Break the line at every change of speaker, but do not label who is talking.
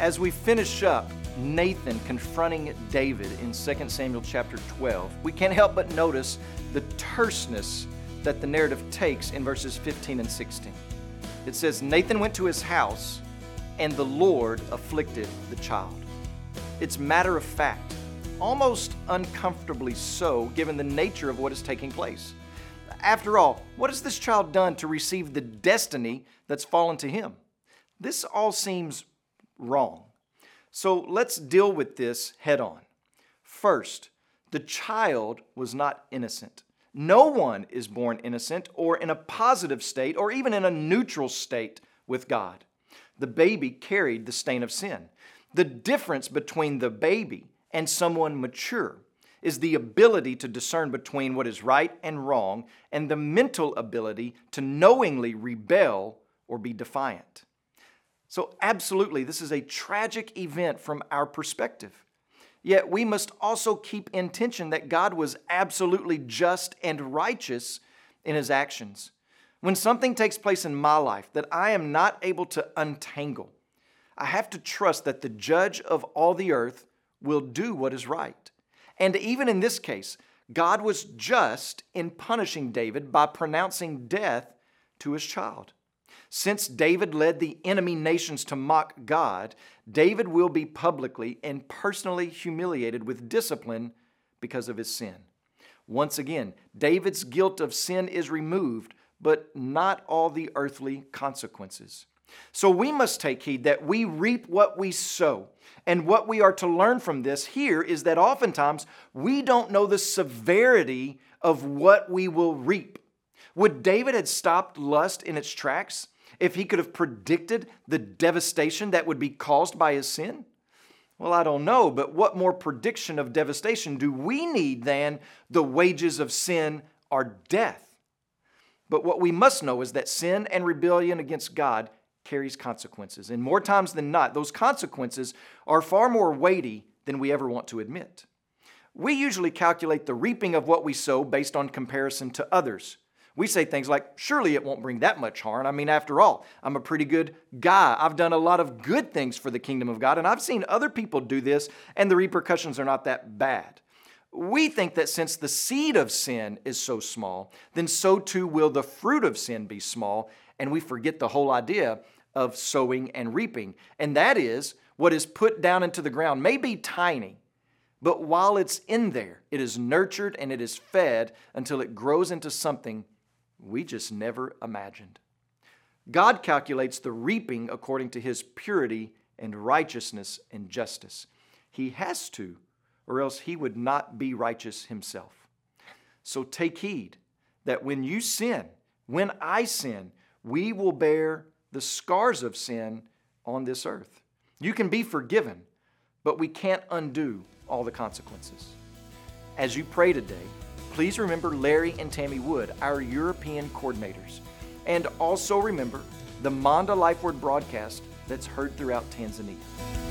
As we finish up Nathan confronting David in 2 Samuel chapter 12, we can't help but notice the terseness that the narrative takes in verses 15 and 16. It says, Nathan went to his house, and the Lord afflicted the child. It's matter of fact, almost uncomfortably so, given the nature of what is taking place. After all, what has this child done to receive the destiny that's fallen to him? This all seems wrong. So let's deal with this head on. First, the child was not innocent. No one is born innocent or in a positive state or even in a neutral state with God. The baby carried the stain of sin. The difference between the baby and someone mature is the ability to discern between what is right and wrong and the mental ability to knowingly rebel or be defiant. So absolutely, this is a tragic event from our perspective. Yet we must also keep in tension that God was absolutely just and righteous in His actions. When something takes place in my life that I am not able to untangle, I have to trust that the judge of all the earth will do what is right. And even in this case, God was just in punishing David by pronouncing death to his child. Since David led the enemy nations to mock God, David will be publicly and personally humiliated with discipline because of his sin. Once again, David's guilt of sin is removed, but not all the earthly consequences. So we must take heed that we reap what we sow. And what we are to learn from this here is that oftentimes we don't know the severity of what we will reap. Would David have stopped lust in its tracks if he could have predicted the devastation that would be caused by his sin? Well, I don't know, but what more prediction of devastation do we need than the wages of sin are death? But what we must know is that sin and rebellion against God carries consequences. And more times than not, those consequences are far more weighty than we ever want to admit. We usually calculate the reaping of what we sow based on comparison to others. We say things like, surely it won't bring that much harm. I mean, after all, I'm a pretty good guy. I've done a lot of good things for the kingdom of God, and I've seen other people do this, and the repercussions are not that bad. We think that since the seed of sin is so small, then so too will the fruit of sin be small, and we forget the whole idea of sowing and reaping. And that is, what is put down into the ground may be tiny, but while it's in there, it is nurtured and it is fed until it grows into something we just never imagined. God calculates the reaping according to His purity and righteousness and justice. He has to, or else He would not be righteous Himself. So take heed that when you sin, when I sin, we will bear the scars of sin on this earth. You can be forgiven, but we can't undo all the consequences. As you pray today, please remember Larry and Tammy Wood, our European coordinators. And also remember the Manda Life Word broadcast that's heard throughout Tanzania.